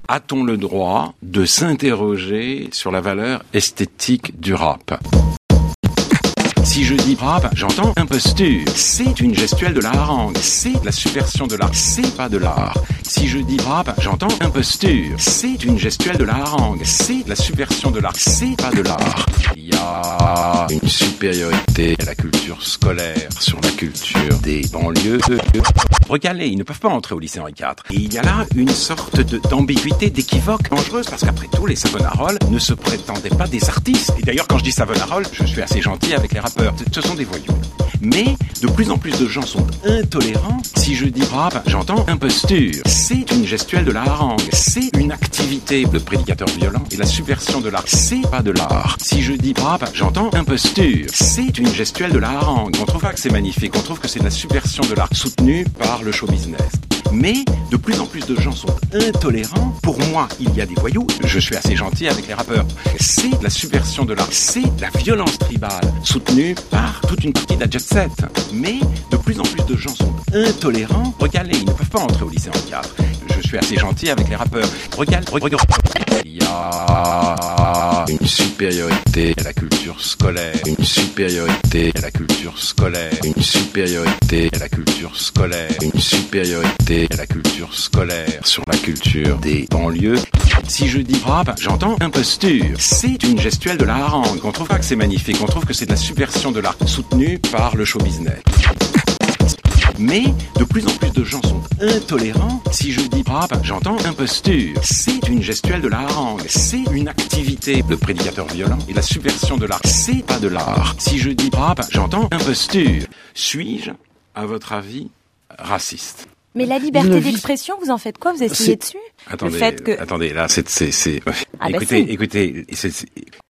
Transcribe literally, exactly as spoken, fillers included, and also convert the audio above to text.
A-t-on le droit de s'interroger sur la valeur esthétique du rap ? Si je dis rap, j'entends imposture. C'est une gestuelle de la harangue. C'est de la subversion de l'art. C'est pas de l'art. Si je dis rap, j'entends imposture. C'est une gestuelle de la harangue. C'est de la subversion de l'art. C'est pas de l'art. Il y a une supériorité à la culture scolaire sur la culture des banlieues. Regardez, ils ne peuvent pas entrer au lycée Henri quatre. Et il y a là une sorte de, d'ambiguïté, d'équivoque dangereuse, parce qu'après tout, les Savonarols ne se prétendaient pas des artistes. Et d'ailleurs, quand je dis Savonarols, je suis assez gentil avec les rappeurs. Ce sont des voyous. Mais de plus en plus de gens sont intolérants. Si je dis rap, j'entends imposture. C'est une gestuelle de la harangue. C'est une activité de prédicateur violent. Et la subversion de l'art, c'est pas de l'art. Si je dis rap, j'entends imposture. C'est une gestuelle de la harangue. On trouve pas que c'est magnifique. On trouve que c'est de la subversion de l'art soutenue par le show business. Mais de plus en plus de gens sont intolérants. Pour moi, il y a des voyous. Je suis assez gentil avec les rappeurs. C'est de la subversion de l'art. C'est de la violence tribale soutenue par toute une partie de la jet set. Mais de plus en plus de gens sont intolérants. Regardez, ils ne peuvent pas entrer au lycée Henri quatre. Je suis assez gentil avec les rappeurs. Regarde, regarde. Il y a une supériorité à la culture scolaire. Une supériorité à la culture scolaire. Une supériorité à la culture scolaire. Une supériorité à la culture scolaire sur la culture des banlieues. Si je dis rap, j'entends imposture. C'est une gestuelle de la harangue. On trouve pas que c'est magnifique. On trouve que c'est de la subversion de l'art soutenue par le show business. Mais de plus en plus de gens sont intolérants. Si je dis rap, j'entends imposture. C'est une gestuelle de la harangue. C'est une activité de prédicateur violent. Et la subversion de l'art, c'est pas de l'art. Si je dis rap, j'entends imposture. Suis-je, à votre avis, raciste ? Mais la liberté d'expression, vous en faites quoi ? Vous essayez c'est... dessus ? Attendez, le fait que... attendez, là, c'est, c'est, c'est... Ah écoutez, bah si. écoutez, c'est, c'est...